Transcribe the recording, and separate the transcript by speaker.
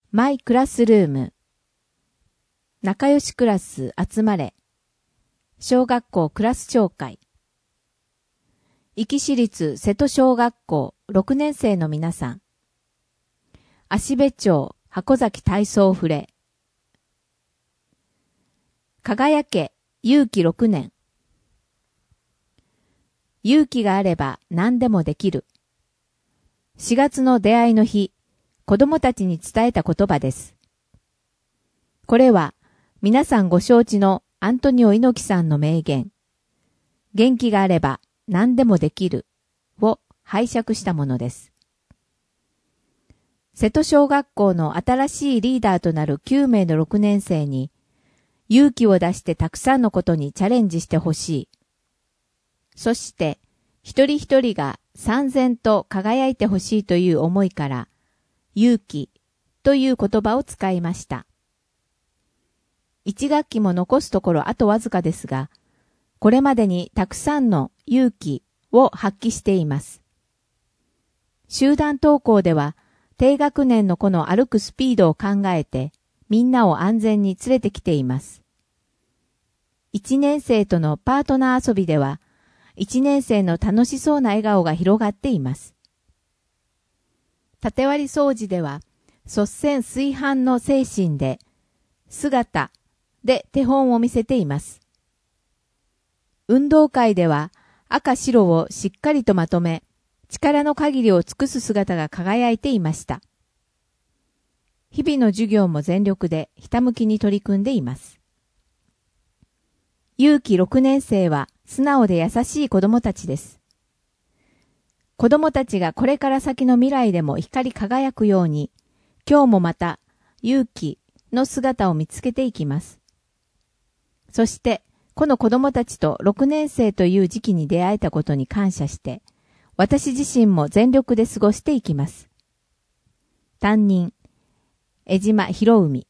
Speaker 1: マイクラスルーム。仲良しクラス集まれ。小学校クラス長会。壱岐市立瀬戸小学校6年生の皆さん。芦部町箱崎体操フレ。輝け勇気6年。勇気があれば何でもできる。4月の出会いの日、子供たちに伝えた言葉です。これは皆さんご承知のアントニオ猪木さんの名言、元気があれば何でもできるを拝借したものです。瀬戸小学校の新しいリーダーとなる9名の6年生に勇気を出してたくさんのことにチャレンジしてほしい。そして一人一人が燦然と輝いてほしいという思いから勇気という言葉を使いました。1学期も残すところあとわずかですが、これまでにたくさんの勇気を発揮しています。集団登校では低学年の子の歩くスピードを考えてみんなを安全に連れてきています。1年生とのパートナー遊びでは1年生の楽しそうな笑顔が広がっています。縦割り掃除では率先垂範の精神で姿で手本を見せています。運動会では赤白をしっかりとまとめ力の限りを尽くす姿が輝いていました。日々の授業も全力でひたむきに取り組んでいます。勇気6年生は素直で優しい子供たちです。子供たちがこれから先の未来でも光り輝くように、今日もまた勇気の姿を見つけていきます。そして、この子供たちと6年生という時期に出会えたことに感謝して、私自身も全力で過ごしていきます。担任、江島博文。